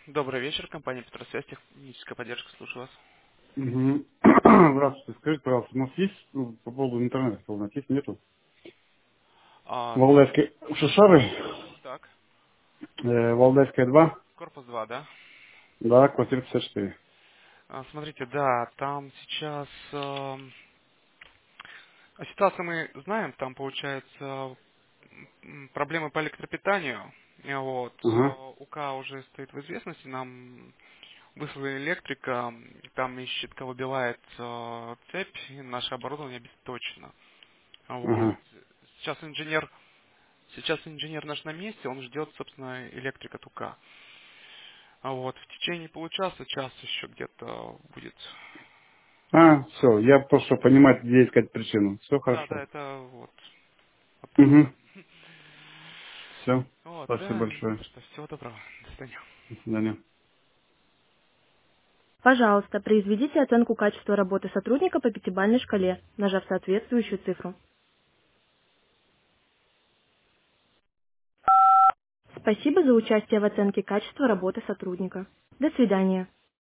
Добрый вечер, компания Петросвязь, техническая поддержка, слушаю вас. Мгм. Здравствуйте. Скажите, пожалуйста, у нас есть, по поводу интернета, у нас есть, нету? Ну, Валдайская Шишары, так, Валдайская 2, корпус 2, да? да, квартира 54. Смотрите, да, там сейчас ситуацию мы знаем, там получается проблемы по электропитанию. Вот, Ага, УК уже стоит в известности, нам выслали электрика, там из щитка выбивает цепь, и наше оборудование обесточено. Вот. ага. Сейчас инженер наш на месте, он ждет, собственно, электрика от УК. Вот, в течение получаса, час еще где-то будет. Все, я просто чтобы понимать, где искать причину. Все Да, хорошо. да, это вот Угу. оттуда. Все. Вот, Спасибо да, не большое. за что. Всего доброго. До свидания. До свидания. Пожалуйста, произведите оценку качества работы сотрудника по пятибалльной шкале, нажав соответствующую цифру. Спасибо за участие в оценке качества работы сотрудника. До свидания.